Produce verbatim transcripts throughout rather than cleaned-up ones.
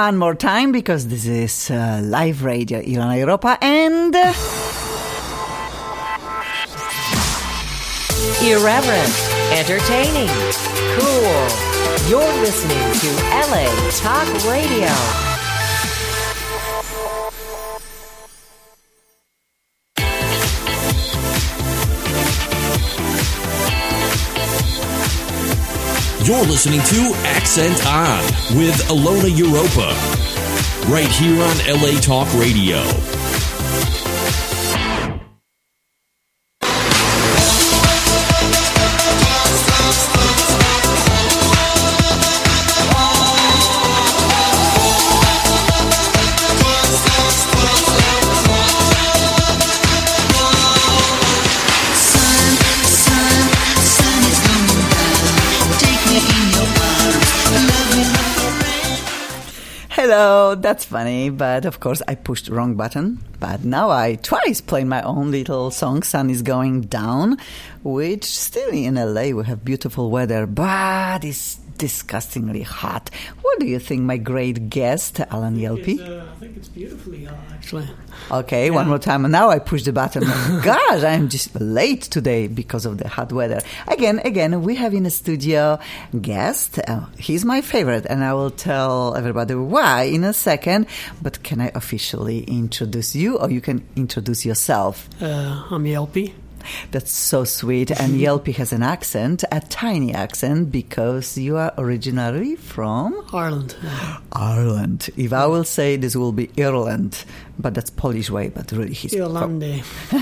one more time because this is uh, live radio Ilana Europa and uh, irreverent, entertaining, cool. You're listening to L A Talk Radio. You're listening to Accent On with Ilona Europa, right here on L A Talk Radio. Hello, that's funny, but of course I pushed the wrong button. But now I twice played my own little song, Sun is Going Down, which still in L A we have beautiful weather, but it's disgustingly hot. What do you think, my great guest, Alan Yelpy? Uh, I think it's beautifully hot, actually. Okay, yeah. one more time. And now I push the button. Gosh, I'm just late today because of the hot weather. Again, again, we have in the studio guest. Uh, he's my favorite, and I will tell everybody why in a second. But can I officially introduce you, or you can introduce yourself? Uh, I'm Yelpy. That's so sweet. And Yelpy has an accent, a tiny accent, because you are originally from Ireland. Ireland. If I will say this will be Ireland, but that's Polish way, but really he's Irlande.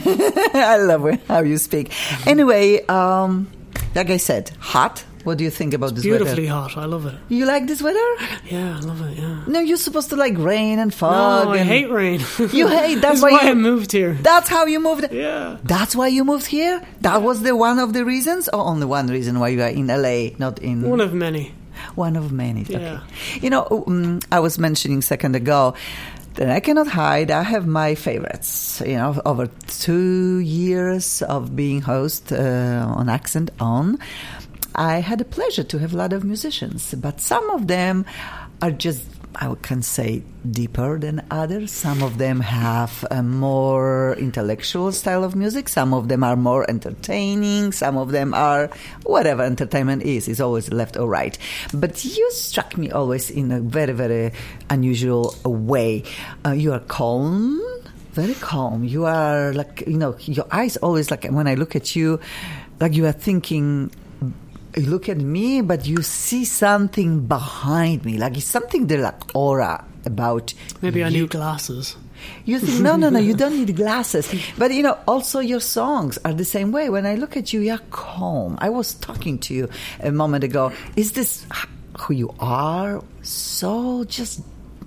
I love it, how you speak. Anyway, um, like I said, hot. What do you think about it's this beautifully weather? hot. I love it. You like this weather? Yeah, I love it, yeah. No, you're supposed to like rain and fog. No, I and hate rain. You hate, that's, that's why, why you, I moved here. That's how you moved? Yeah. That's why you moved here? That was the one of the reasons? Or only one reason why you are in L A, not in... One of many. One of many, yeah. okay. You know, um, I was mentioning a second ago, that I cannot hide, I have my favorites. You know, over two years of being host uh, on Accent On, I had the pleasure to have a lot of musicians, but some of them are just, I can say, deeper than others. Some of them have a more intellectual style of music. Some of them are more entertaining. Some of them are whatever entertainment is. It's always left or right. But you struck me always in a very, very unusual way. Uh, you are calm. Very calm. You are like, you know, your eyes always like, when I look at you, like you are thinking... You look at me, but you see something behind me. Like it's something there, like aura about Maybe you. I need glasses. You think, no, no, no, you don't need glasses. But, you know, also your songs are the same way. When I look at you, you're calm. I was talking to you a moment ago. Is this who you are? So just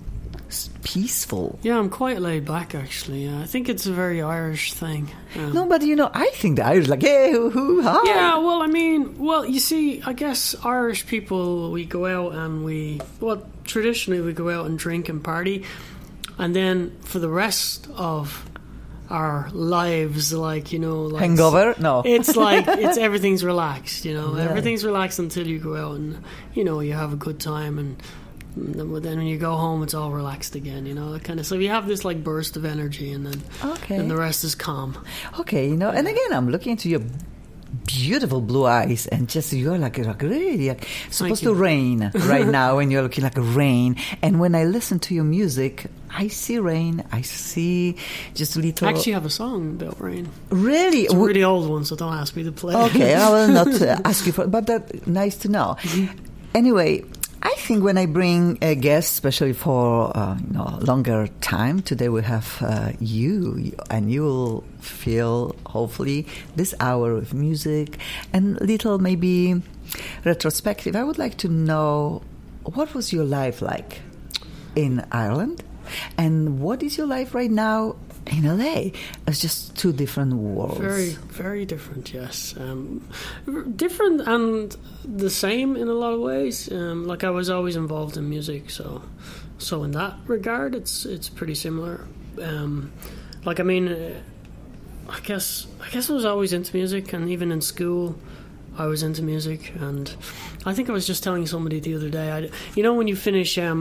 peaceful. Yeah, I'm quite laid back, actually. Yeah, I think it's a very Irish thing. Um, no, but, you know, I think the Irish like, hey, hoo, hoo, hi. Yeah, well, I mean, well, you see, I guess Irish people, we go out and we, well, traditionally we go out and drink and party. And then for the rest of our lives, like, you know... like hangover? No. It's like, it's everything's relaxed, you know. Yeah. Everything's relaxed until you go out and, you know, you have a good time and... But then when you go home, it's all relaxed again, you know, that kind of. So you have this like burst of energy, and then, okay. then the rest is calm. Okay, you know, and again, I'm looking into your beautiful blue eyes, and just you're like, like really like, supposed to rain right now, and you're looking like a rain. And when I listen to your music, I see rain. I see just a little. I actually have a song about rain. Really, it's a really old one, so don't ask me to play. Okay, I will not uh, ask you for, but that's nice to know. Anyway. I think when I bring a guest, especially for uh, you know longer time, today we have uh, you, and you will feel hopefully this hour of music and little maybe retrospective. I would like to know, what was your life like in Ireland, and what is your life right now in L A? It's just two different worlds. Very, very different, yes. Um, different and the same in a lot of ways. Um, like I was always involved in music, so so in that regard, it's it's pretty similar. Um, like I mean, uh, I guess I guess I was always into music, and even in school, I was into music. And I think I was just telling somebody the other day, I, you know, when you finish. Um,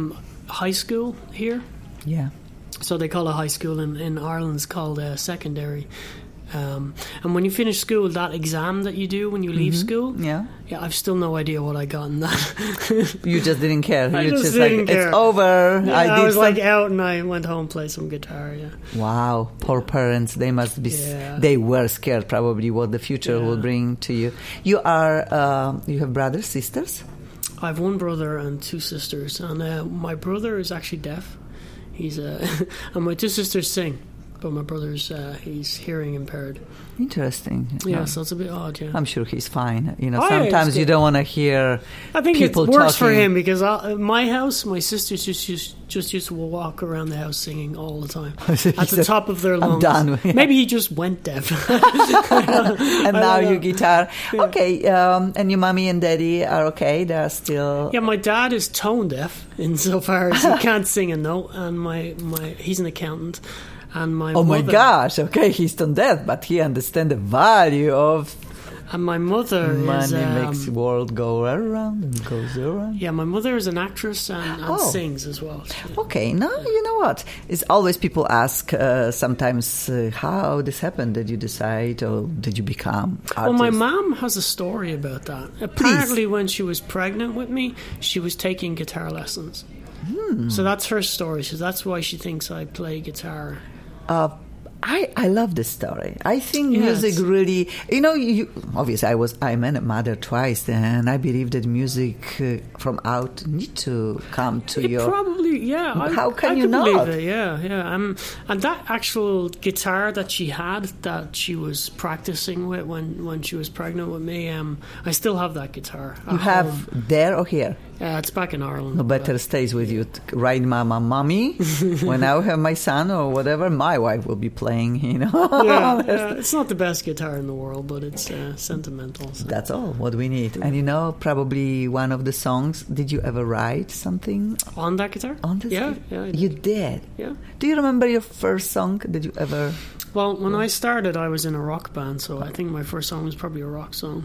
high school here. Yeah. So they call a high school in, in Ireland is called a secondary. Um, and when you finish school, that exam that you do when you leave Mm-hmm. school, Yeah. yeah, I've still no idea what I got in that. You just didn't care. I You just just didn't like, care. it's over. Yeah, I I, did was some- like out and I went home, played some guitar. Yeah, Wow, poor parents. They must be. s Yeah. They were scared, probably, what the future Yeah. will bring to you. You are. Um, you have brothers, sisters. I have one brother and two sisters, and uh, my brother is actually deaf. He's uh, and my two sisters sing, but my brother's uh, he's hearing impaired. Interesting. Yeah, No, so it's a bit odd. Yeah, I'm sure he's fine. You know, Oh, yeah, sometimes it's you good. don't want to hear. I think it people works for talking. him because I, my house, my sisters just used just used to walk around the house singing all the time at the top of their I'm lungs. done with it. Maybe he just went deaf. And I now don't you know. guitar. Okay, um, and your mommy and daddy are okay. They're still. Yeah, my dad is tone deaf insofar as he can't sing a note, and my, my he's an accountant, and my Oh my mother, gosh! Okay, he's done that, but he understands the value of and my mother money is um, makes the world go around and goes around. yeah, my mother is an actress and, and Oh. sings as well. Okay, now you know what? It's always people ask uh, sometimes uh, how this happened. Did you decide or did you become artist? Well, my mom has a story about that. Apparently, when she was pregnant with me, she was taking guitar lessons. Hmm. So that's her story. So that's why she thinks I play guitar. Uh, I, I love this story. I think Yeah, music it's- really, you know, you, obviously I was, I'm a mother twice, and I believe that music uh, from out need to come to It your. probably, yeah. I, How can I you can believe not? it, yeah, yeah. Um, and that actual guitar that she had, that she was practicing with when, when she was pregnant with me, um, I still have that guitar. at You have home. there or here? Yeah, it's back in Ireland. No but- better stays with you. Right, mama, mommy. When I have my son or whatever, my wife will be playing, you know. yeah, yeah, it's not the best guitar in the world, but it's uh, sentimental. So. That's all what we need. And you know, probably one of the songs, did you ever write something On that guitar? on this? Yeah, yeah. I did. You did? Yeah. Do you remember your first song? Did you ever? Well, when I started, I was in a rock band, so I think my first song was probably a rock song.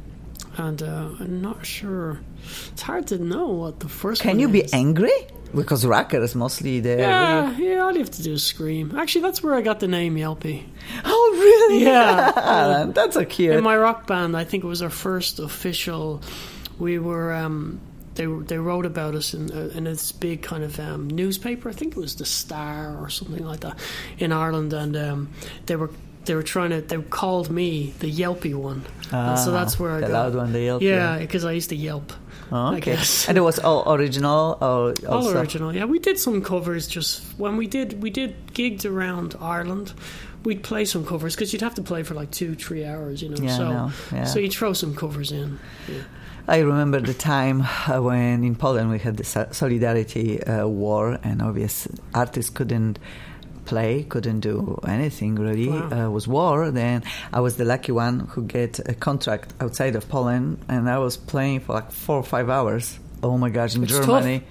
And uh, I'm not sure. It's hard to know what the first Can one you be is. angry? Because rockers mostly they. Yeah, yeah, all you have to do is scream. Actually, that's where I got the name Yelpy. Oh, really? Yeah. That's so cute. In my rock band, I think it was our first official. We were. Um, they they wrote about us in uh, in this big kind of um, newspaper. I think it was the Star or something like that in Ireland, and um, they were. They were trying to. They called me the Yelpy one, and so that's where I the got. loud one, the Yelp, Yeah, yeah. because I used to yelp. Oh, I okay. guess. And it was all original or All also? original. Yeah, we did some covers. Just when we did, we did gigs around Ireland. We'd play some covers because you'd have to play for like two, three hours. You know, Yeah, I so know, yeah. so you throw some covers in. Yeah. I remember the time uh, when in Poland we had the so- Solidarity uh, War, and obviously artists couldn't play, couldn't do anything really. Wow. Uh, was war. Then I was the lucky one who get a contract outside of Poland, and I was playing for like four or five hours. Oh my gosh, in It's Germany.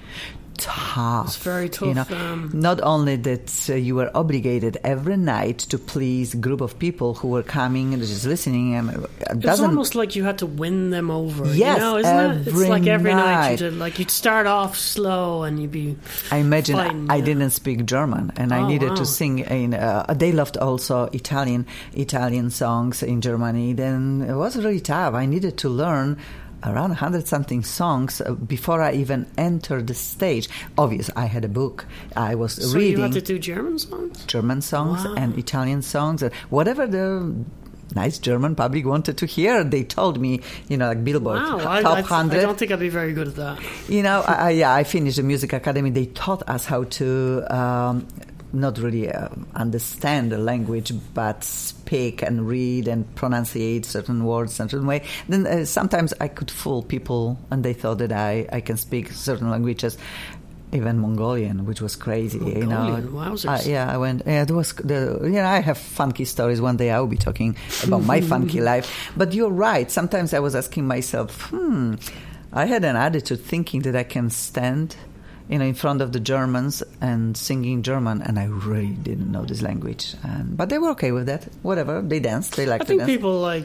Tough. It's very tough, You know, um, not only that uh, you were obligated every night to please a group of people who were coming and just listening, and it It's doesn't. almost like you had to win them over. Yes, you know, isn't it? It's every like every night. night. you did, like you'd start off slow and you'd be. I imagine fighting, I yeah. didn't speak German, and I Oh, needed wow. to sing in. Uh, they loved also Italian Italian songs in Germany. Then it was really tough. I needed to learn around a hundred something songs uh, before I even entered the stage. Obviously, I had a book. I was So reading you had to do German songs. German songs Wow. and Italian songs, and whatever the nice German public wanted to hear. They told me, you know, like Billboard Wow, h- I, top I, hundred. I don't think I'd be very good at that. You know, I, I, yeah, I finished the music academy. They taught us how to um, not really uh, understand the language, but speak and read and pronunciate certain words certain way. Then uh, sometimes I could fool people, and they thought that I, I can speak certain languages. Even Mongolian, which was crazy, you know. Mongolian, wowzers. Uh, yeah, I went. Yeah, it was the. You know, I have funky stories. One day I will be talking about my funky life. But you're right. Sometimes I was asking myself, hmm, I had an attitude thinking that I can stand, you know, in front of the Germans and singing German, and I really didn't know this language. And, but they were okay with that. Whatever, they danced. They liked I think to dance. people like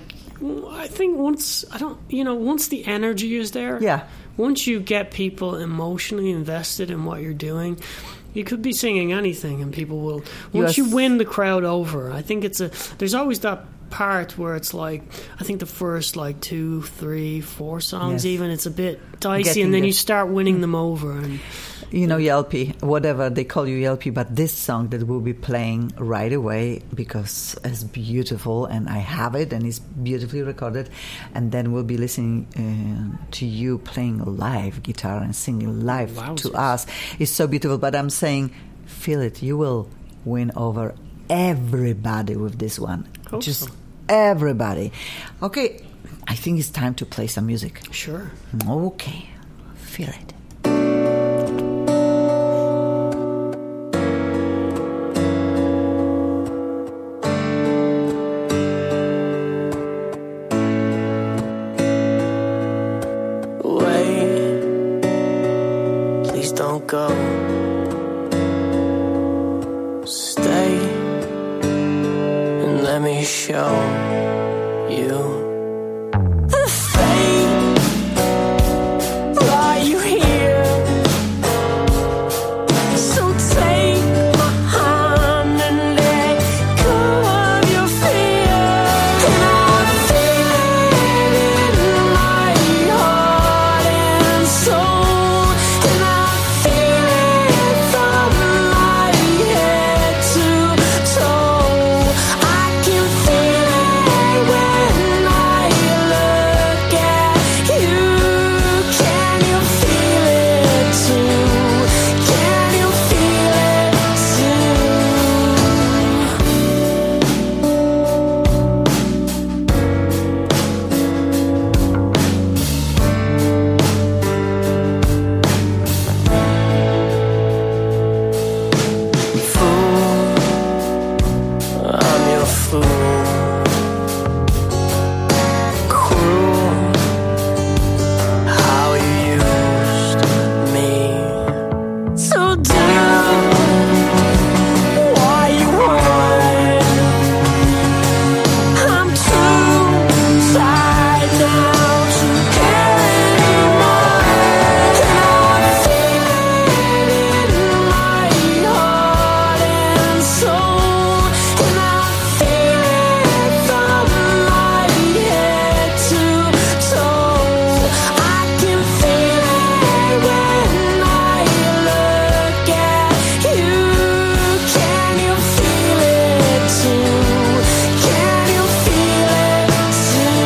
I think once I don't, you know, once the energy is there, Yeah. once you get people emotionally invested in what you're doing, you could be singing anything, and people will. Once you, You are s- win the crowd over, I think it's a. There's always that part where it's like, I think the first like two, three, four songs, Yes. even it's a bit dicey, Getting and then the- you start winning them over, and You know, Yelpy, whatever they call you Yelpy, but this song that we'll be playing right away because it's beautiful and I have it and it's beautifully recorded. And then we'll be listening uh, to you playing live guitar and singing live to Wowzers. us. It's so beautiful. But I'm saying, feel it. You will win over everybody with this one. Hope Just so. everybody. Okay, I think it's time to play some music. sure. Okay, feel it. Wait, please don't go. Stay and let me show you the fate. Why you here? So take my hand and let go of your fear. And I feel it in my heart and soul, and I feel it from my head to toe. I can feel it when I look at you. Can you feel it too? Can you feel it too? Fool, I'm your fool. Cruel, how you used me. So do what you want. I'm too tired now to care anymore. And I feel it in my heart and soul, and I feel it from my head to toe. I can feel it when I look at you. Can you feel it too? Can you feel it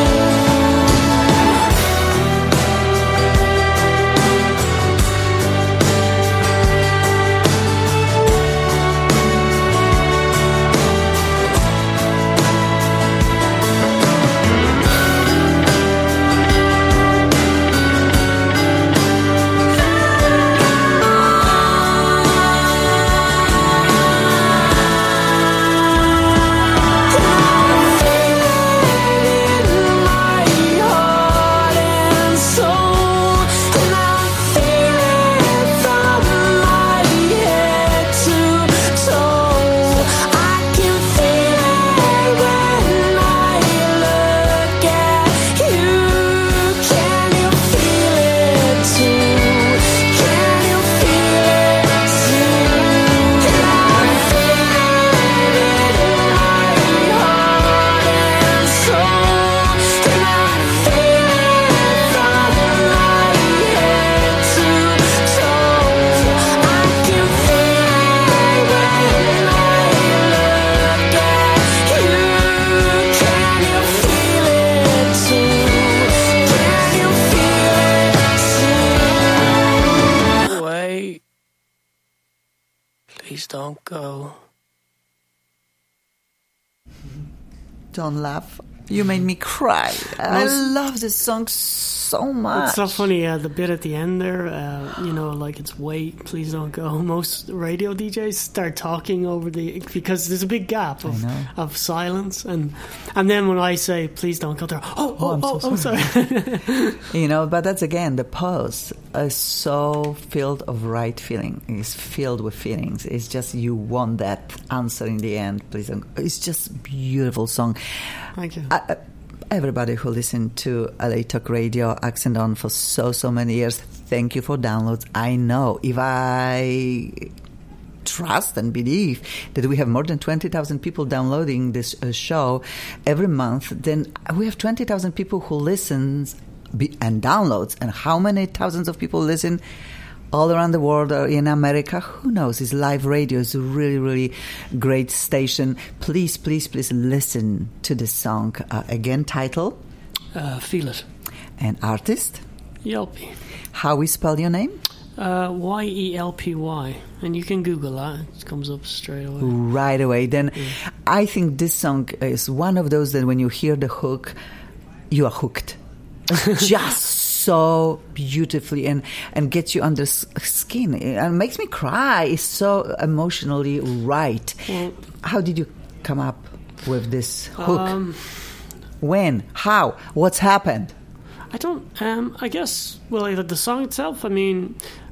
Wait, please don't go. Don't laugh. You made me cry. I love this song so much. It's so funny, uh, the bit at the end there, uh, you know, like it's wait, please don't go. Most radio D Js start talking over the, because there's a big gap of, know. of silence, and and then when I say please don't go, they're oh oh I'm oh, so oh sorry. You know, but that's again, the pause is so filled of right feeling. It's filled with feelings. It's just you want that answer in the end. Please don't. It's just beautiful song. Thank you. I, everybody who listened to L A Talk Radio, Accent On, for so, so many years. Thank you for downloads. I know if I trust and believe that we have more than twenty thousand people downloading this uh, show every month, then we have twenty thousand people who listens and downloads. And how many thousands of people listen all around the world or in America? Who knows? It's live radio. It's a really, really great station. Please, please, please listen to this song. Uh, again, title? Uh, Feel It. And artist? Yelpy. How we spell your name? Uh, Y E L P Y. And you can Google that. It comes up straight away. Right away. Then yeah. I think this song is one of those that when you hear the hook, you are hooked. Just so beautifully and, and gets you under skin. It makes me cry. It's so emotionally right. Well, how did you come up with this hook? Um, when? How? What's happened? I don't, um, I guess, well, the song itself, I mean,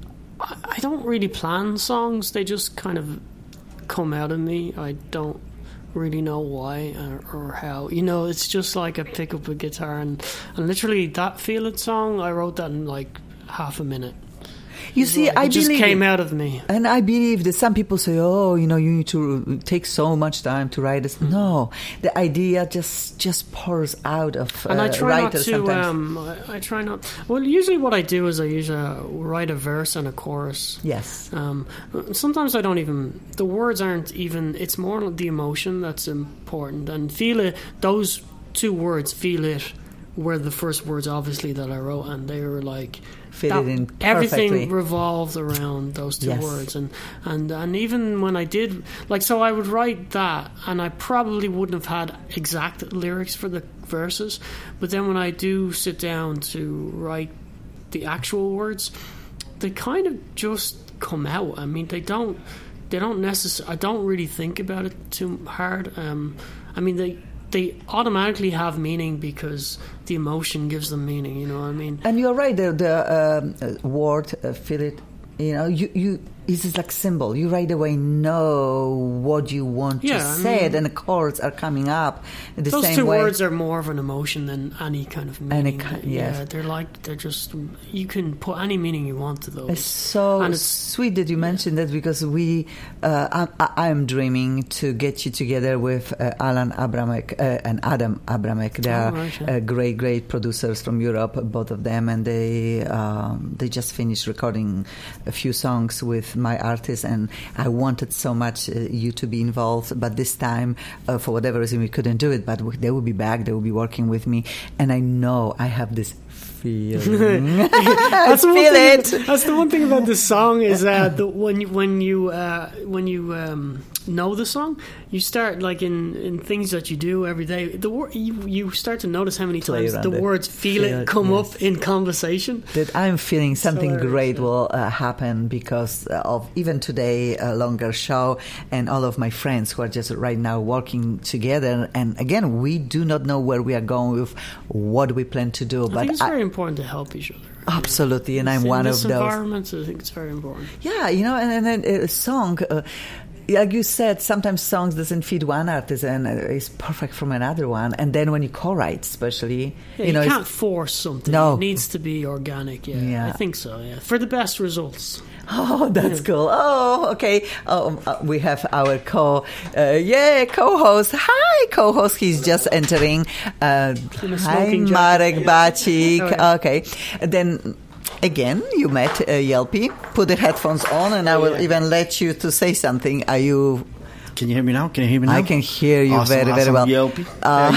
I don't really plan songs. They just kind of come out of me. I don't really know why or, or how. You know, it's just like I pick up a guitar and, and literally that Feel It song, I wrote that in like half a minute. You see, like, I it just believe, came out of me. And I believe that some people say, oh, you know, you need to take so much time to write this. Mm-hmm. No, the idea just just pours out of uh, and I try not to, sometimes. Um, I, I try not, well, usually what I do is I usually write a verse and a chorus. Yes. Um, sometimes I don't even, the words aren't even, it's more the emotion that's important. And Feel It, those two words, Feel It, were the first words, obviously, that I wrote, and they were like, fit that, it in perfectly. Everything revolved around those two yes. words, and, and and even when I did, like, so I would write that, and I probably wouldn't have had exact lyrics for the verses, but then when I do sit down to write the actual words, they kind of just come out. I mean, they don't, they don't necessarily. I don't really think about it too hard. Um, I mean, they. They automatically have meaning because the emotion gives them meaning, you know what I mean? And you're right, the, the um, uh, word, uh, feel it, you know, you, you it's just like symbol. You right away know what you want yeah, to I say, mean, and the chords are coming up in the those same two way. words are more of an emotion than any kind of meaning. Any, yeah, yes. they're like, they're just, you can put any meaning you want to those. It's so and it's, sweet that you mentioned that, because we, uh, I, I am dreaming to get you together with uh, Alan Abramek uh, and Adam Abramek. They are oh, right, yeah. uh, great, great producers from Europe, both of them, and they um, they just finished recording a few songs with my artist, and I wanted so much uh, you to be involved, but this time, uh, for whatever reason, we couldn't do it. But they will be back. They will be working with me, and I know I have this feeling. that's feel thing, it. That's the one thing about this song is uh, the, when you when you uh, when you um, know the song, you start like in, in things that you do every day. The wor- you you start to notice how many Play times the it. words "feel, feel it" it, come yes. up in conversation. That I'm feeling something So great yeah. will uh, happen because of even today a longer show, and all of my friends who are just right now working together. And again, we do not know where we are going with what we plan to do, I but think it's I, very important to help each other. absolutely, and I'm in one this of those. environment, I think it's very important. Yeah, you know, and, and then a song. Uh, like you said, sometimes songs doesn't fit one artist and is perfect from another one. And then when you co-write, especially, yeah, you know, you can't force something. No. It needs to be organic. Yeah, Yeah. I think so. Yeah, for the best results. Oh, that's cool. Oh, okay. Oh, uh, we have our co, uh, yeah, co-host. Hi, co-host. He's just entering. Uh, In a hi, smoking Marek jacket. Bacik. Oh, yeah. Okay. Then again, you met uh, Yelpy. Put the headphones on, and I will Yeah. even let you to say something. Are you? Can you hear me now? Can you hear me now? I can hear you awesome, very, very awesome. well. Yelpy. Uh,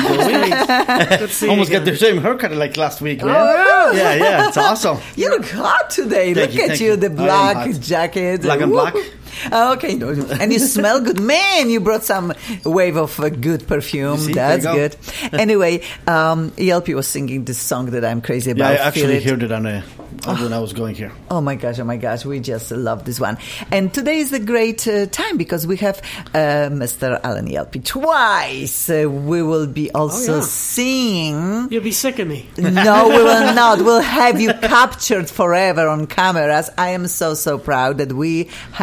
Good seeing Almost you got the again. same haircut like last week, man. Oh, yeah, yeah, it's awesome. You look hot today. Thank Look you, at thank you, you. the I am black hot. jacket. Black and Woo. black. Okay, no, no. And you smell good. Man, you brought some wave of uh, good perfume. You see? That's There you good. Anyway, um, Yelpy was singing this song that I'm crazy Yeah, about. I Feel actually It. heard it on a, when I was going here. Oh my gosh, oh my gosh, we just love this one. And today is a great uh, time because we have uh, Mister Alan Yelpy twice. Uh, we will be also Oh, yeah. seeing... You'll be sick of me. No, we will not. We'll have you captured forever on cameras. I am so, so proud that we have our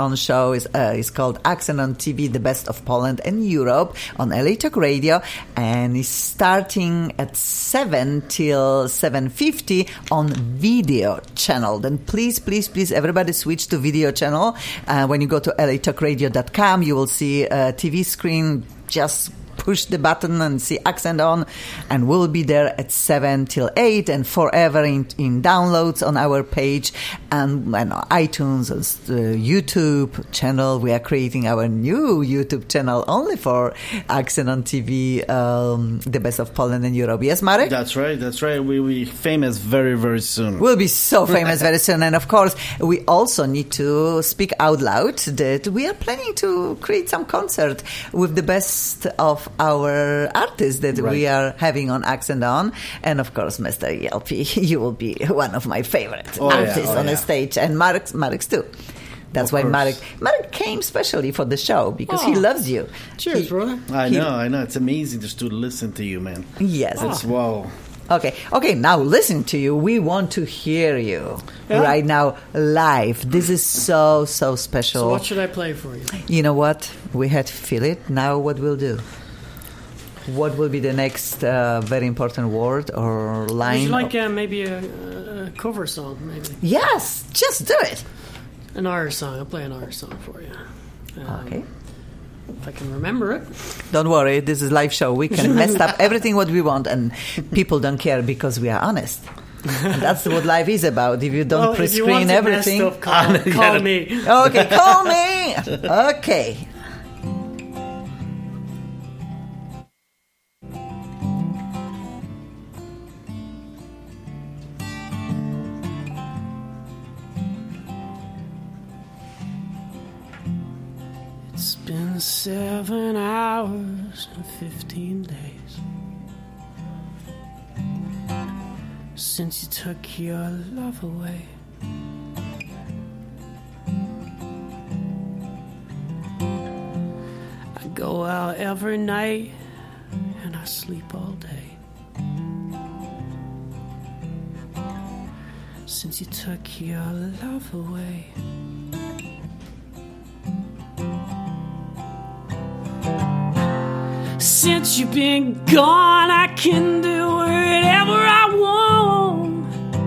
On show is uh, is called Accent On T V, the best of Poland and Europe on L A Talk Radio, and it's starting at seven till seven fifty on video channel. Then please, please, please, everybody switch to video channel. Uh, when you go to L A talk radio dot com, you will see a T V screen. Just push the button and see Accent On, and we'll be there at seven till eight and forever in, in downloads on our page and, and iTunes and uh, YouTube channel. We are creating our new YouTube channel only for Accent On T V, um, the best of Poland and Europe. Yes, Marek? That's right, that's right. We'll be famous very, very soon. We'll be so famous very soon. And of course, we also need to speak out loud that we are planning to create some concert with the best of our artists that Right. we are having on Accent On. And of course, Mister E L P, you will be one of my favorite Oh, yeah. artists Oh, on the yeah. stage. And Marek's, Marek's too. That's Of why course. Marek, Marek came specially for the show because he Oh. loves you. Cheers, He- brother. I he- know, I know. It's amazing just to listen to you, man. Yes. It's wow. Okay, okay, now listen to you. We want to hear you Yeah? right now live. This is so, so special. So what should I play for you? You know what? We had to feel it. Now what we'll do? What will be the next uh, very important word or Would line? you like uh, maybe a, a cover song, maybe? Yes, just do it. An Irish song. I'll play an Irish song for you. Um, Okay. If I can remember it. Don't worry, this is live show. We can mess up everything what we want and people don't care because we are honest. And that's what life is about. If you don't Well, if you pre-screen want it everything. messed up, call, call me. Okay, call me. Okay. It's been seven hours and fifteen days since you took your love away. I go out every night and I sleep all day since you took your love away. Since you've been gone, I can do whatever I want.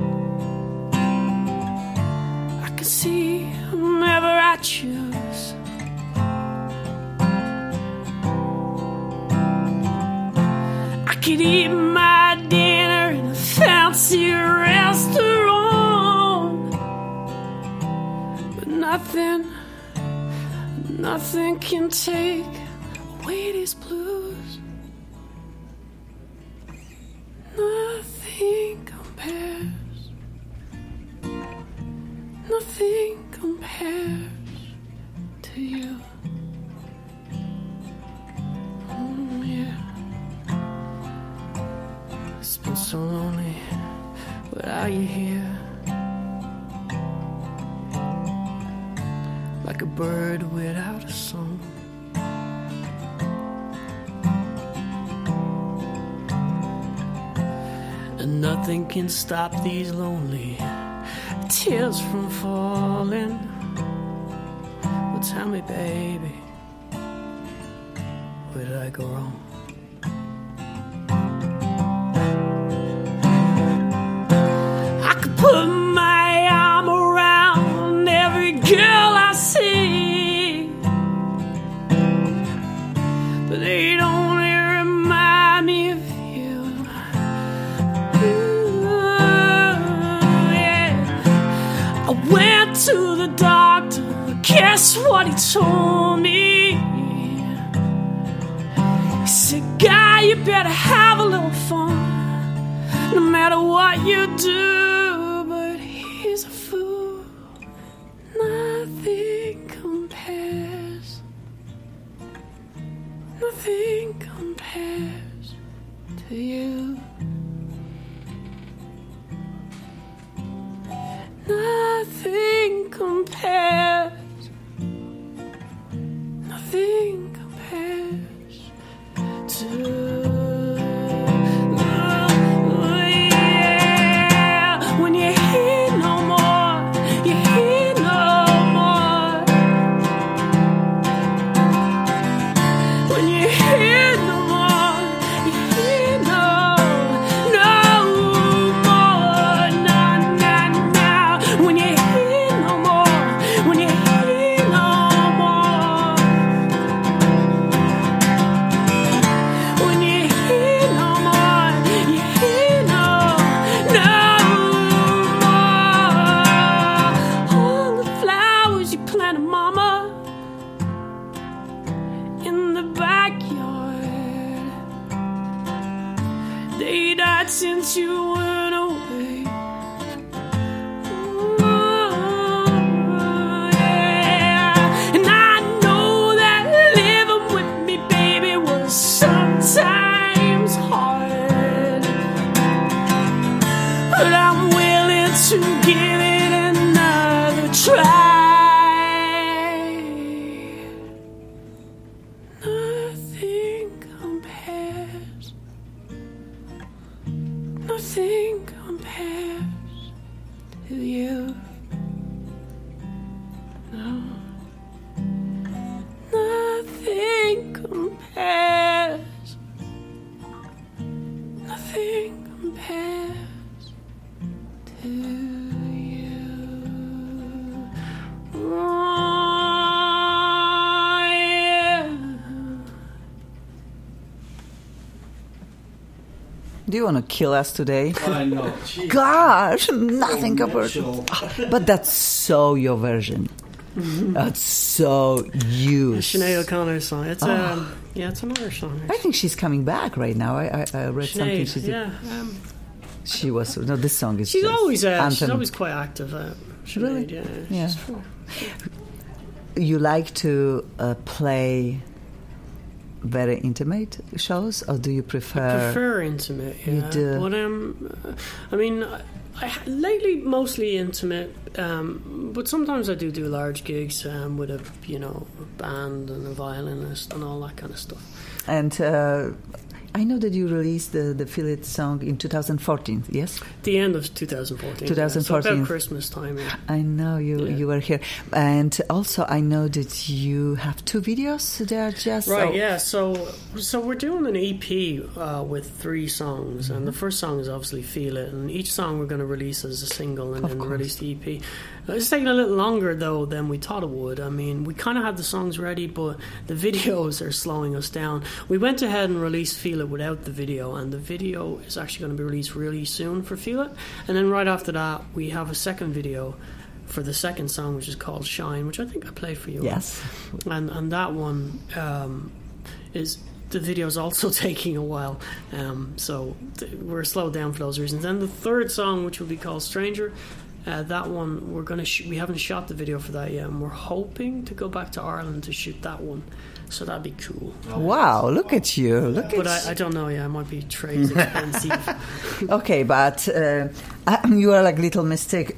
I can see whomever I choose. I could eat my dinner in a fancy restaurant, but nothing, nothing can take away these blues. Nothing compares. Nothing compares to you. Mm, yeah. It's been so lonely without you here. Like a bird without a song. And nothing can stop these lonely tears from falling. Well, tell me, baby, where did I go wrong? I could put my arm around every girl I see, but they don't remind me of you. I went to the doctor, guess what he told me? He said, guy, you better have a little fun, no matter what you do. But he's a fool, nothing compares. Nothing compares to you. Nothing compares. Nothing compares to. Oh, yeah. When you're here no more, you're here no more. when you hear no more, you hear no, no more, no, no, no. When you hear no more, when you hear no more, when you hear no more, you hear no, no more. All the flowers you planted, mama, in the backyard, they died since you went away. Oh, yeah. And I know that living with me, baby, was sometimes hard, but I'm willing to give it another try. Nothing compares. Nothing compares to you. No. Nothing compares. Nothing compares to you. Oh, yeah. Do you want to kill us today? I know. Gosh, nothing compared. Mitchell. But that's so your version. That's so you. Sinead O'Connor's song. It's Oh. um, yeah, it's another song. I think she's coming back right now. I, I, I read something. Sinead, She did. yeah. Um, She was. No, this song is. she's just always uh, she's anthem. always quite active. Uh, Sinead, Really? yeah. Yeah. She's cool. You like to uh, play very intimate shows, or do you prefer? prefer intimate, yeah. you do. But um, I mean, I, I lately mostly intimate, um, but sometimes I do do large gigs um, with a you know a band and a violinist and all that kind of stuff. And uh, I know that you released the the Feel It song in two thousand fourteen. Yes, The end of twenty fourteen. twenty fourteen. Yeah, so about Christmas time. Yeah. I know you Yeah. you were here, and also I know that you have two videos. They are just Right, oh, yeah. So, so we're doing an E P uh, with three songs, Mm-hmm. and the first song is obviously "Feel It," and each song we're going to release as a single and Of then course. release the E P. Uh, It's taking a little longer though than we thought it would. I mean, we kind of had the songs ready, but the videos are slowing us down. We went ahead and released "Feel It" without the video, and the video is actually going to be released really soon for "Feel It," and then right after that we have a second video for the second song, which is called "Shine," which I think I played for you. yes. and and that one um, is the video's also taking a while, um, so th- we're slowed down for those reasons. And the third song, which will be called "Stranger," uh, that one we're gonna sh- we haven't shot the video for that yet, and we're hoping to go back to Ireland to shoot that one, so that'd be cool. Wow, look at you! Look But at I, I don't know, yeah, it might be trade expensive. Okay, but uh, I, you are like little mistake.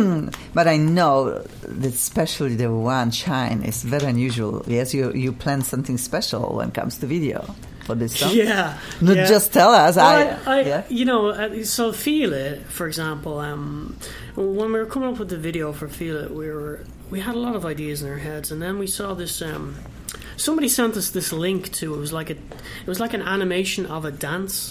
But I know that especially the one Shine is very unusual. Yes, you you plan something special when it comes to video for this song. Yeah, Not yeah. just tell us. Well, I, I, I yeah. you know, uh, so "Feel It," for example, um, when we were coming up with the video for "Feel It," we were we had a lot of ideas in our heads, and then we saw this. Um, somebody sent us this link to it was like a it was like an animation of a dance,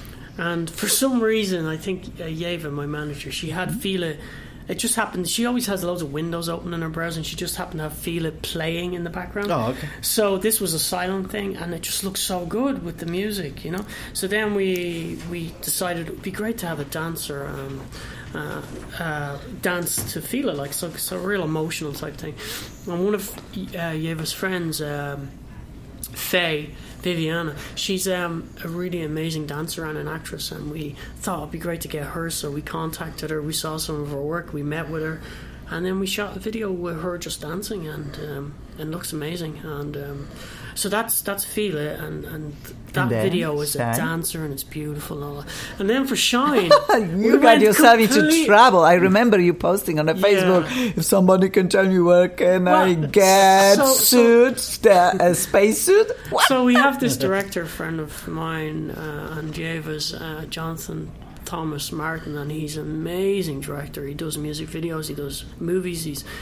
and for some reason, I think uh, Yeva, my manager, she had "Feel It." It just happened. She always has loads of windows open in her browser, and she just happened to have "Feel It" playing in the background. Oh, okay. So this was a silent thing, and it just looked so good with the music, you know. So then we we decided it would be great to have a dancer um, uh, uh, dance to "Feel It," like so, so a real emotional type thing. And one of uh, Yeva's friends, um, Faye Viviana, she's um, a really amazing dancer and an actress, and we thought it'd be great to get her. So we contacted her. We saw some of her work. We met with her. And then we shot a video with her just dancing, and um, it looks amazing. And um, so that's that's "Feel It," and, and that And then video is Shine. a dancer, and it's beautiful. And, all that. And then for "Shine," You we got went yourself into complete- trouble. I remember you posting on the Facebook, if somebody can tell me where can I Well, get so- suit, the, a space suit? What? So we have this director friend of mine uh, and Jeva's, uh, Jonathan Thomas Martin, and he's an amazing director. He does music videos, he does movies, he's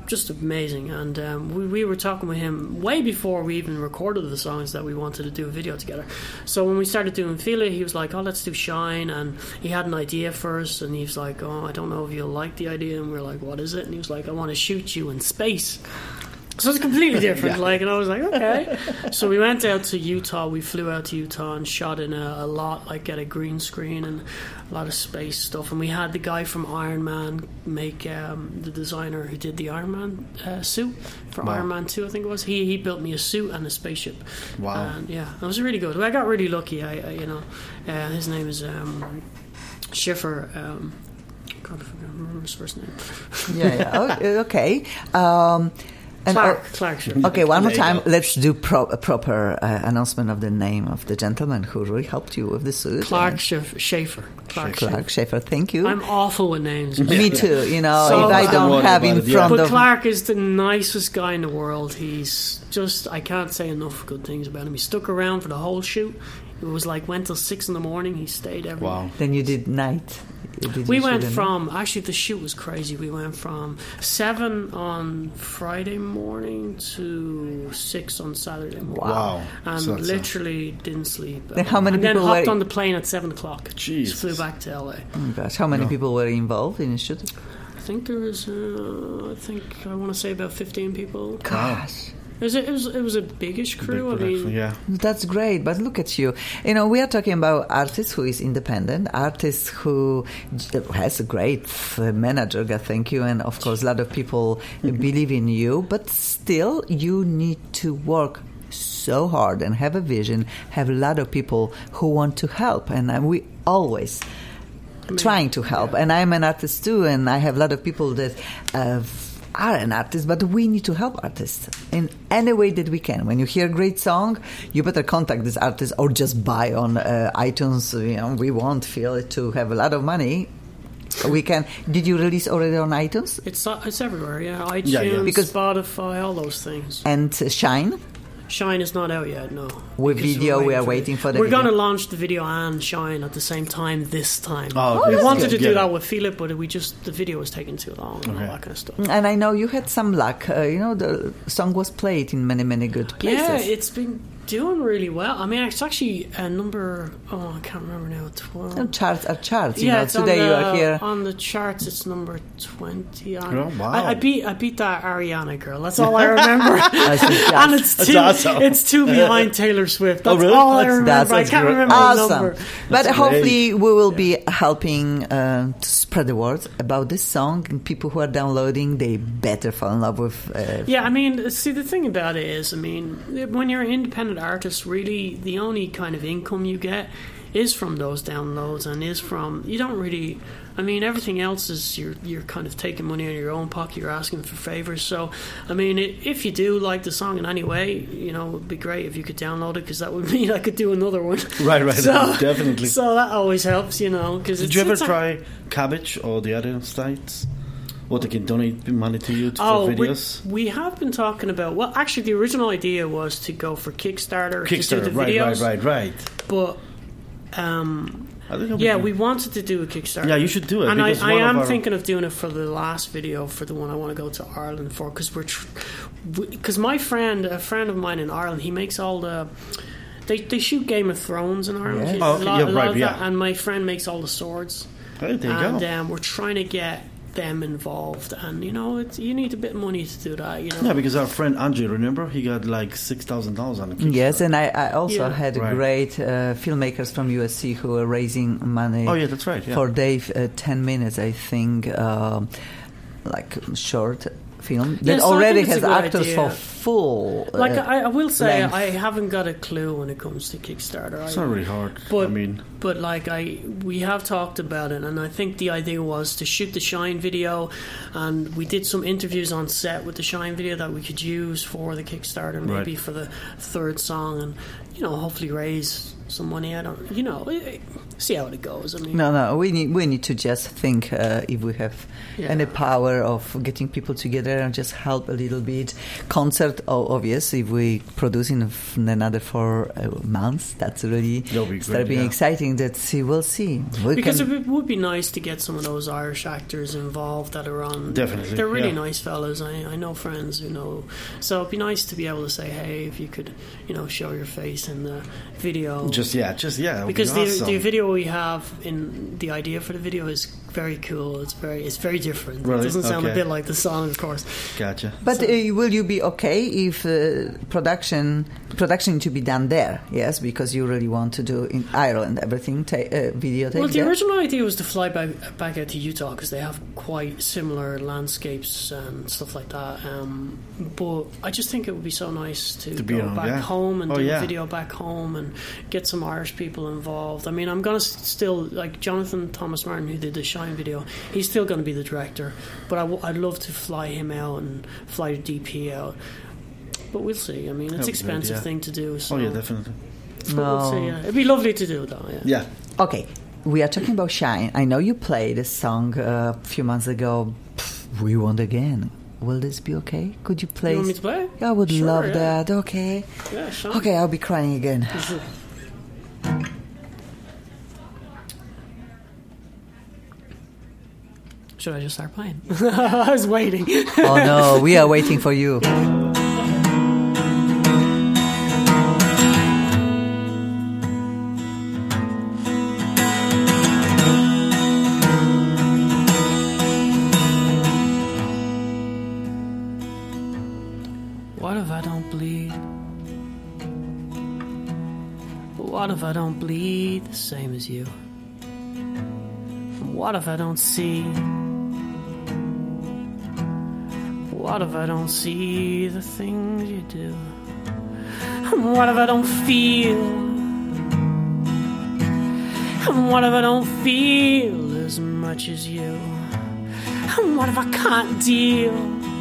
just amazing. And um, we, we were talking with him way before we even recorded the songs that we wanted to do a video together. So when we started doing Feel It, he was like, oh, let's do Shine. And he had an idea first, and he was like, oh, I don't know if you'll like the idea. And we were like, what is it? And he was like, I want to shoot you in space. So it's completely different. yeah. Like, and I was like, okay. So we went out to Utah. We flew out to Utah and shot in a, a lot, like at a green screen and a lot of space stuff. And we had the guy from Iron Man make um, the designer who did the Iron Man uh, suit for wow. Iron Man two, I think it was. He he built me a suit and a spaceship. Wow. And yeah, it was really good. I got really lucky. I, I you know, uh, his name is um, Schiffer. Um, God, I forgot remember his first name. yeah. yeah. Oh, okay. Um, And Clark, oh, Clark sure. Okay, one more There you time. go. Let's do pro- a proper uh, announcement of the name of the gentleman who really helped you with the suit. Clark Schaefer. Schaefer. Clark Clark Schaefer, thank you. I'm awful with names. Me too. You know, So if I bad. don't Don't have worry in about it, front But of Clark is the nicest guy in the world. He's just, I can't say enough good things about him. He stuck around for the whole shoot. It was like, went till six in the morning. He stayed every Wow. then you did night. Did We you went shoot in- from, actually the shoot was crazy. We went from seven on Friday morning to six on Saturday morning. Wow. And So that's a- literally didn't sleep. Then how many and then people hopped were- on the plane at seven o'clock. Jesus. Just flew back to L A. Oh my gosh, how many people were involved in the shoot? I think there was, uh, I think, I want to say about fifteen people. Gosh. It was a, it was, it was a biggish crew. Big I mean, production, yeah. That's great, but look at you. You know, we are talking about artists who is independent, artists who j- has a great uh, manager, God thank you, and of course a lot of people believe in you, but still you need to work so hard and have a vision, have a lot of people who want to help, and uh, we always trying to help. And I'm an artist too, and I have a lot of people that uh, are an artist, but we need to help artists in any way that we can. When you hear a great song, you better contact this artist or just buy on uh, iTunes. You know, we want Feel It to have a lot of money. We can. Did you release already on iTunes it's uh, it's everywhere, yeah. iTunes, Yeah, yeah. Because- Spotify, all those things. and uh, Shine? Shine is not out yet, no. With Because video, we're we are for waiting for the We're video. going to launch the video and Shine at the same time this time. Oh, we that's wanted good. to do Get that it. with Feel It, but we just the video was taking too long and all Okay. that kind of stuff. And I know you had some luck. Uh, you know, the song was played in many, many good places. Yeah, it's been doing really well. I mean, it's actually a number. Oh, I can't remember now. twelve. And charts are charts. You yeah, know, it's today on you the, are here. on the charts. It's number twenty. On, Oh, wow. I, I beat I beat that Ariana girl. That's all I remember. That's and it's That's two. awesome. It's two behind Taylor Swift. That's Oh, really? all I That's- remember. that's- I that's can't great. remember Awesome. the number. But That's hopefully great. we will be helping uh, to spread the word about this song, and people who are downloading, they better fall in love with. Uh, Yeah, I mean, see, the thing about it is, I mean, when you're an independent artist, really, the only kind of income you get is from those downloads and is from, you don't really, I mean, everything else is you're you're kind of taking money out of your own pocket, you're asking for favors. So, I mean, it, if you do like the song in any way, you know, it would be great if you could download it, because that would mean I could do another one. Right, right, So- definitely. So that always helps, you know. Cause Did it's, you ever it's a- try Cabbage or the other sites? What they can donate money to you to, Oh, for we, videos? we have been talking about. Well, actually, the original idea was to go for Kickstarter, to do Kickstarter, the right, videos. right, right, right. But um, I think it'll yeah, be- we wanted to do a Kickstarter. Yeah, you should do it, And I, because I one of am our- thinking of doing it for the last video, for the one I want to go to Ireland for, because we're because my friend, a friend of mine in Ireland, he makes all the. They, they shoot Game of Thrones in Ireland. Yes. A Oh, okay, lot- yeah, a lot right, of that, yeah. and my friend makes all the swords. Hey, there you and go. um, we're trying to get them involved, and you know, it's, you need a bit of money to do that. You know, Yeah, because our friend Angie, remember, he got like six thousand dollars on the Kickstarter. Yes, and I, I also Yeah. had Right. great uh, filmmakers from U S C who were raising money. Oh, yeah, that's right, yeah. For Dave, uh, ten minutes, I think, um like short film that Yes, I already think it's has a good actors idea. for full. Uh, like I, I will say, length. I haven't got a clue when it comes to Kickstarter. It's I, not really hard. But I mean, but like I, we have talked about it, and I think the idea was to shoot the Shine video, and we did some interviews on set with the Shine video that we could use for the Kickstarter, maybe Right. for the third song, and you know, hopefully raise some money. I don't, you know, see how it goes. I mean, No, no, we need we need to just think uh, if we have Yeah. any power of getting people together and just help a little bit. Concert, oh, obvious, if we produce in f- another four uh, months, that's really That'll be start great, being yeah. exciting. That see, we'll see. We because can, it would be nice to get some of those Irish actors involved that are on. Definitely, they're really yeah. nice fellas. I, I know friends who know. So it'd be nice to be able to say, hey, if you could, you know, show your face in the video. Just yeah, just yeah. it'll be because the awesome. the video we have in the idea for the video is very cool. It's very it's very different. Really? It doesn't sound a Okay. bit like the song, of course. Gotcha. but uh, will you be okay if uh, production production to be done there? Yes, because you really want to do in Ireland everything ta- uh, video take Well, the there? original idea was to fly back back out to Utah because they have quite similar landscapes and stuff like that. Um, but I just think it would be so nice to, To be go on, back yeah. home and Oh, do yeah. a video back home and get some Irish people involved. I mean, I'm gonna s- still like Jonathan Thomas Martin, who did the Shine video. He's still going to be the director, but I w- I'd love to fly him out and fly the D P out. But we'll see. I mean, it's That'd an be expensive good, yeah. thing to do. So Oh yeah, definitely. but we'll see. Yeah. It'd be lovely to do, though. Yeah. Yeah. Okay, we are talking about Shine. I know you played a song uh, a few months ago. Pff, we want again. Will this be okay? Could you play? You want me to play? I would Sure, love yeah. that. Okay. Yeah, sure. Okay, I'll be crying again. Should I just start playing? I was waiting. Oh no, we are waiting for you. What if I don't bleed? What if I don't bleed the same as you? What if I don't see? What if I don't see the things you do? What if I don't feel? What if I don't feel as much as you? What if I can't deal?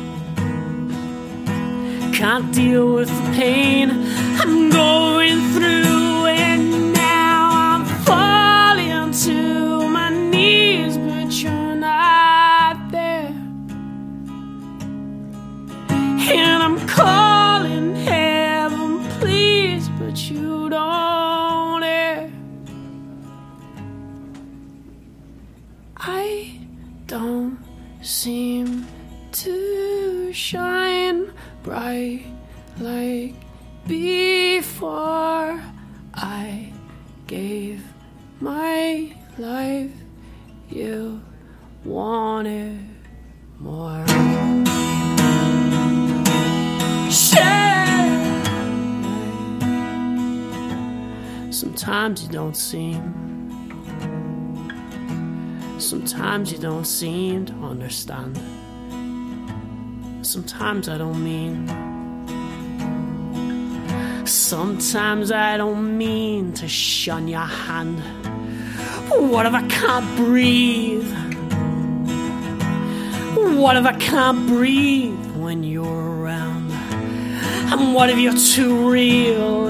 Can't deal with the pain I'm going through, and now I'm falling to my knees, but you're not there. And I'm calling heaven, please, but you don't hear. I don't seem to shine bright like before. I gave my life, you wanted more. Shine. Sometimes you don't seem, sometimes you don't seem to understand. Sometimes I don't mean, sometimes I don't mean to shun your hand. What if I can't breathe? What if I can't breathe when you're around? And what if you're too real?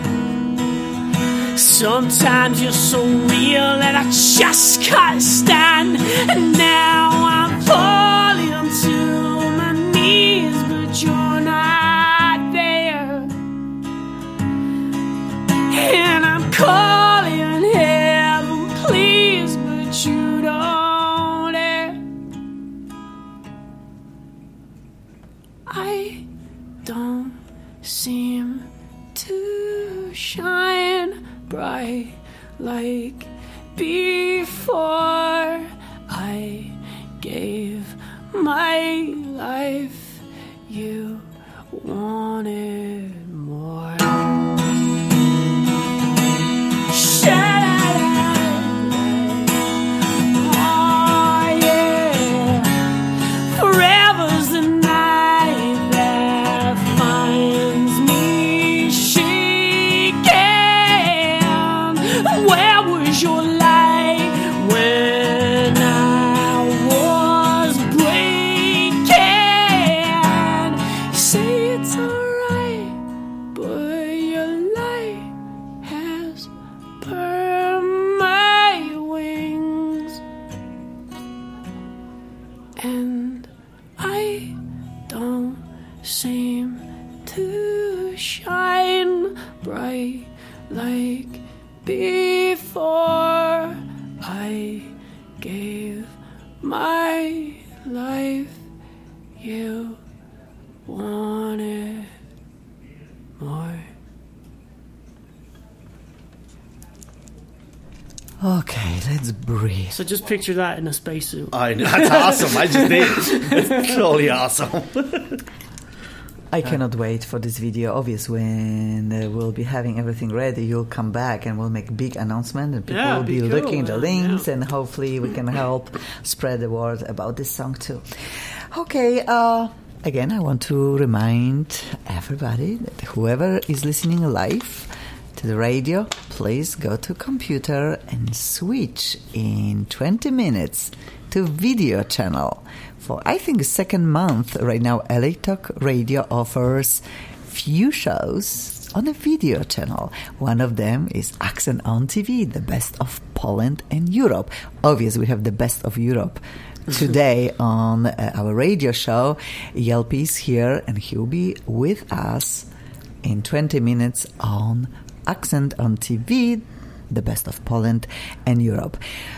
Sometimes you're so real that I just can't stand. And now I'm falling to my knees, but you're not there. And I'm calling heaven, please, but you don't dare. I don't seem to shine bright like before. I gave my life, you wanted more. Oh yeah, forever's the night that finds me shaking. Where was your light when I was breaking? You say it's alright, before I gave my life, you wanted more. Okay, let's breathe. So just picture that in a spacesuit. I know, that's awesome. I just did. It's totally awesome. I cannot wait for this video. Obviously, when uh, we'll be having everything ready, you'll come back and we'll make a big announcement and people Yeah, will be be looking at cool, the links yeah. and hopefully we can help spread the word about this song too. Okay, uh, again, I want to remind everybody that whoever is listening live to the radio, please go to computer and switch in twenty minutes to video channel. For I think the second month right now, L A Talk Radio offers few shows on a video channel. One of them is Accent on T V, the best of Poland and Europe. Obviously, we have the best of Europe today on uh, our radio show. Jelpi is here and he'll be with us in twenty minutes on Accent on T V, the best of Poland and Europe.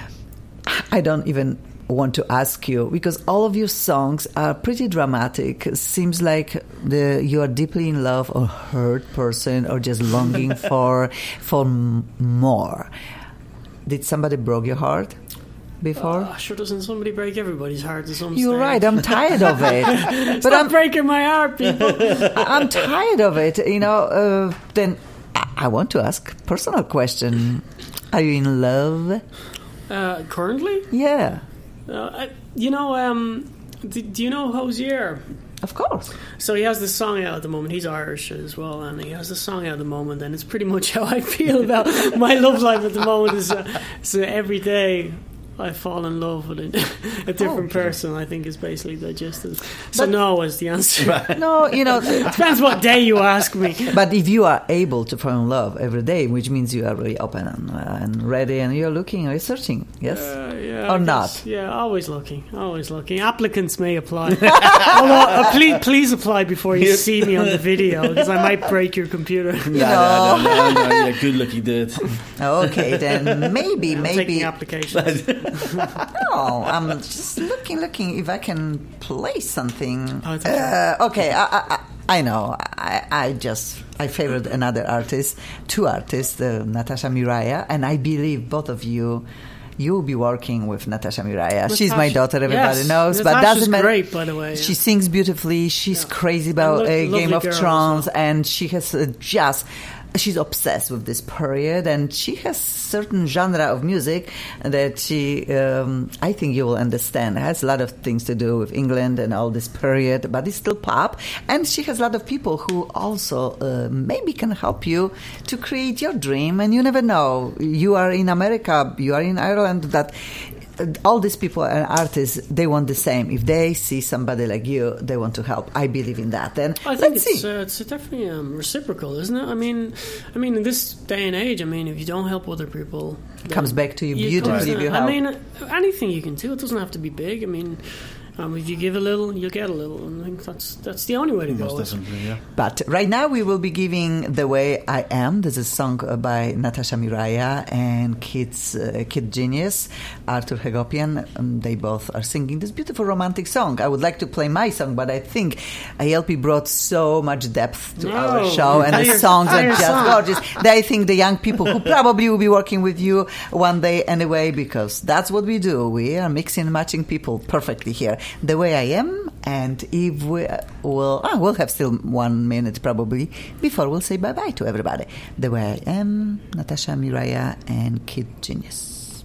I don't even want to ask you, because all of your songs are pretty dramatic. Seems like the you are deeply in love or hurt person or just longing for for m- more. Did somebody broke your heart before? Uh, sure doesn't somebody break everybody's heart at some You're stage? right. I'm tired of it. But but I'm I'm breaking my heart, people. I'm tired of it. You know. Uh, then I, I want to ask personal question. Are you in love? Uh, currently, Yeah, uh, I, you know, um, do, do you know Hosier? of course. So he has this song out at the moment. He's Irish as well, and he has this song out at the moment, and it's pretty much how I feel about my love life at the moment. Is uh, so every day I fall in love with a, a different Okay. person. I think is basically the gist. Of, so But- no is the answer. No, you know. Depends what day you ask me. But if you are able to fall in love every day, which means you are really open and, uh, and ready, and you're looking, you're searching, yes, Uh, yeah, or I not. guess. Yeah, always looking, always looking. Applicants may apply. Although, uh, please, please apply before you see me on the video, because I might break your computer. No, no, no, no, no, yeah, good looking dude. Okay, then maybe, I'm maybe. taking applications. No, I'm just looking, looking if I can play something. Oh, it's okay. Uh, okay, I, I, I- I know. I, I just I favored another artist, two artists, uh, Natasha Miraya, and I believe both of you. You'll be working with Natasha Miraya. She's my Natasha- daughter, everybody yes, knows, but Natasha's doesn't matter. great, by the way, She yeah. sings beautifully. She's Yeah. crazy about And lo- uh, Game lovely of girl as Thrones, well. and she has uh, just. She's obsessed with this period, and she has certain genre of music that she, um, I think you will understand, has a lot of things to do with England and all this period, but it's still pop. And she has a lot of people who also uh, maybe can help you to create your dream. And you never know. You are in America, you are in Ireland, that all these people and artists, they want the same. If they see somebody like you, they want to help. I believe in that. And I think let's it's see. uh, it's definitely um, reciprocal, isn't it? I mean, I mean, in this day and age, I mean, if you don't help other people, It comes back to you you beautifully if you I help. mean, anything you can do. It doesn't have to be big. I mean, um, if you give a little, you get a little, and I think that's that's the only way to Most go. definitely, yeah. But right now we will be giving The Way I Am. This is a song by Natasha Miraya and Kids, uh, Kid Genius, Arthur Hagopian. Um, they both are singing this beautiful romantic song. I would like to play my song, but I think A L P brought so much depth to No. our show, and Play the your- songs play are your just song. gorgeous. I think the young people who probably will be working with you one day anyway, because that's what we do. We are mixing and matching people perfectly here. The Way I Am, and if we will, ah, we'll have still one minute probably before we'll say bye bye to everybody. The Way I Am, Natasha Miraya and Kid Genius.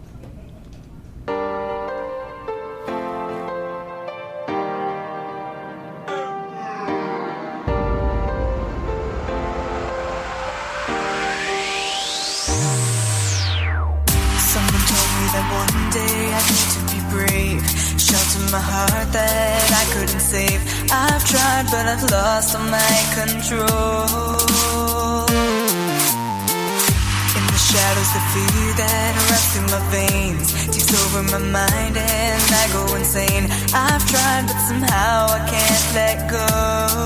Someone told me that one day I need to be brave, shelter my heart that I couldn't save. I've tried, but I've lost all my control. In the shadows, the fear that runs through my veins takes over my mind and I go insane. I've tried, but somehow I can't let go.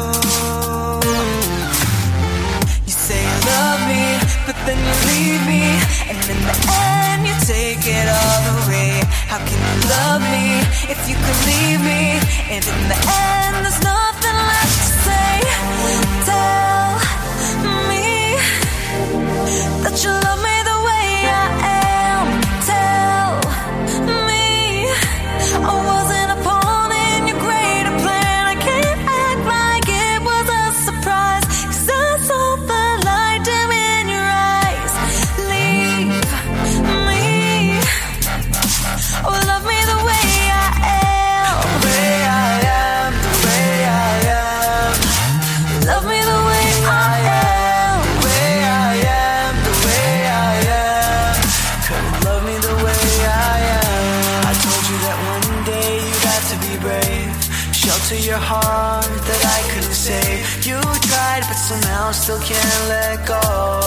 You say you love me, but then you leave me. and in the end you take it all away. How can you love me if you could leave me? And in the end there's nothing left to say. Tell me that you love me the way I am. Tell me I wasn't a pawn in your greater plan. I can't act like it was a surprise, 'cause I saw the light dim in your eyes. Leave me, oh love me the way I am. The way I am, the way I am. Love me the way I am. The way I am, the way I am. Couldn't love me the way I am. I told you that one day you'd have to be brave, shelter your heart that I couldn't save. You tried but somehow still can't let go.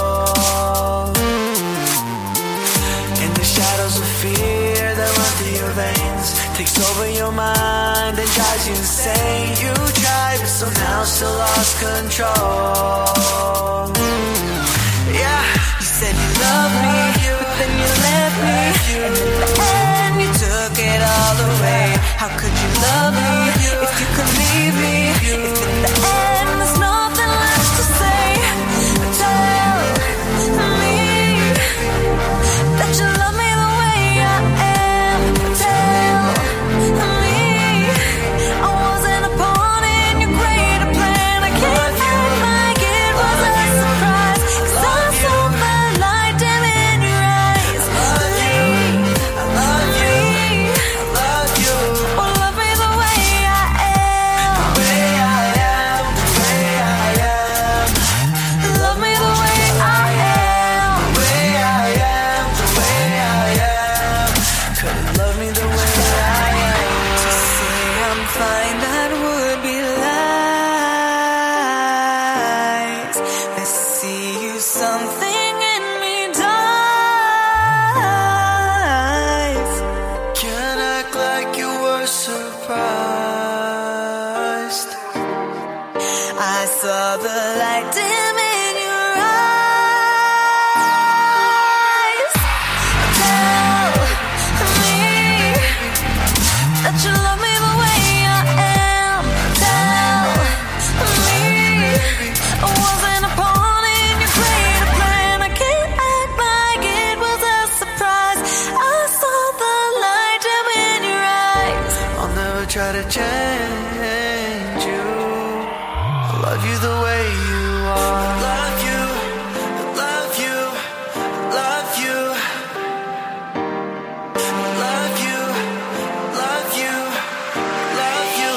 In the shadows of fear that run through your veins, takes over your mind and drives you insane. You tried but somehow still lost control. Yeah, you said you loved me, but then you left me, and in the end you took it all away. How could you love me if you could leave me? If in the end there's nothing left to say. Tell me that you love me the way I am. Tell me I wasn't a pawn in your greater plan. I can't act like it was a surprise, 'cause I saw the light dim in your eyes. Leave I love you, I love you. Oh, love me the way I am. The way I am, the way I am. Love me the way I am. The way I am, the way I am. Couldn't love me the way I am. To say I'm fine, that would be lies. Let's see you something in me dies. Can't act like you were surprised. I saw the light dim in your eyes. Tell me that you love me the way I am. Tell me I wasn't a pawn in your greater plan. I can't act like it was a surprise. I saw the light dim in your eyes. I'll never try to change you. I love you the way you are. I love you, I love you, I love you. I love you, love you, love you.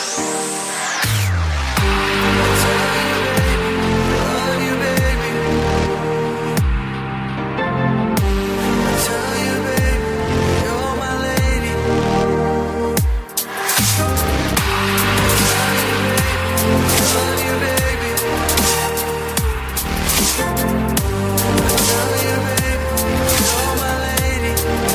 I tell you, baby, I love you, baby. I tell you, baby, you're my lady. I tell you, baby, I love you, baby. I tell you, baby, you're my lady.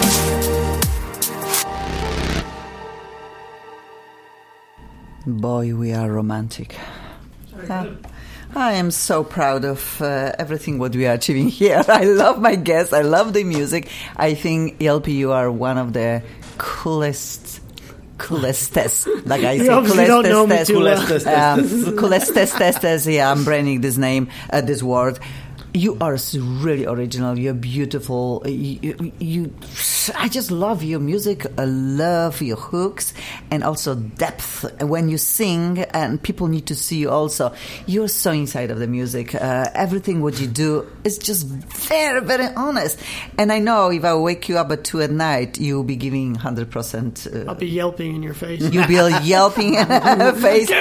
Boy, we are romantic. Uh, I am so proud of uh, everything what we are achieving here. I love my guests. I love the music. I think, E L P, you are one of the coolest, coolestest, like I say, You obviously don't know me too well. um, coolestest, testers. Yeah, I'm branding this name, uh, this word. You are s- really original. You're beautiful. You, you, you, I just love your music. I love your hooks and also depth when you sing. And people need to see you also. You're so inside of the music. Uh, everything what you do is just very, very honest. And I know if I wake you up at two at night, you'll be giving one hundred percent. Uh, I'll be yelping in your face. You'll be yelping in her face.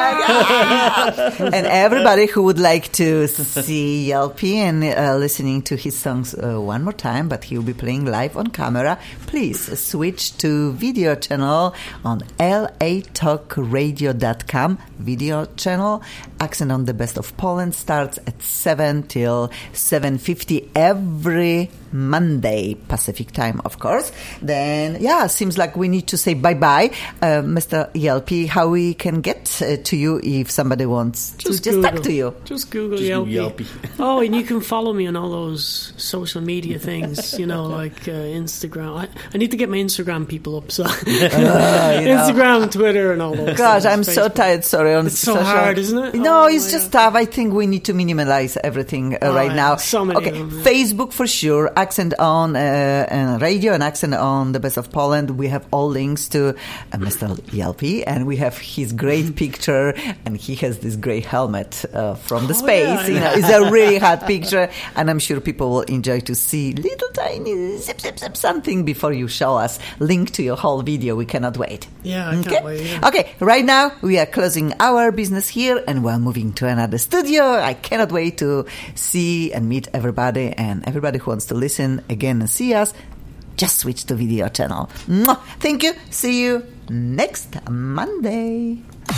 And everybody who would like to see E L P and uh, listening to his songs uh, one more time, but he'll be playing live on camera, please switch to video channel on L A talk radio dot com video channel. Accent on the Best of Poland starts at seven till seven fifty every Monday, Pacific time, of course. Then, yeah, seems like we need to say bye-bye. Uh, Mister E L P, how we can get uh, to you if somebody wants Just to just Google. talk to you? Just Google Just Yelpy. Yelpy. Oh, and you can follow me on all those social media things, you know, like uh, Instagram. I, I need to get my Instagram people up, so uh, Instagram, Twitter, and all those. Gosh, things. I'm Facebook. so tired. Sorry, on It's so social- hard, isn't it? No, Oh, it's my just God. tough. I think we need to minimize everything uh, Oh, right yeah, now. so many okay, of them, yeah. Facebook for sure. Accent on uh, and radio and Accent on the Best of Poland. We have all links to uh, Mister Yelpy, and we have his great picture, and he has this great helmet uh, from the Oh, space. yeah, you know, yeah. it's a really hot picture, and I'm sure people will enjoy to see little tiny zip zip zip something before you show us link to your whole video. We cannot wait. Yeah, I Okay. can't wait. Yeah. Okay, right now we are closing our business here and we're moving to another studio. I cannot wait to see and meet everybody, and everybody who wants to listen again and see us, just switch to video channel. Mwah. Thank you. See you next Monday.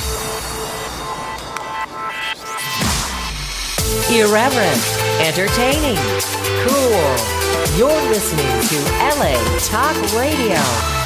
Irreverent, entertaining, cool. You're listening to L A Talk Radio.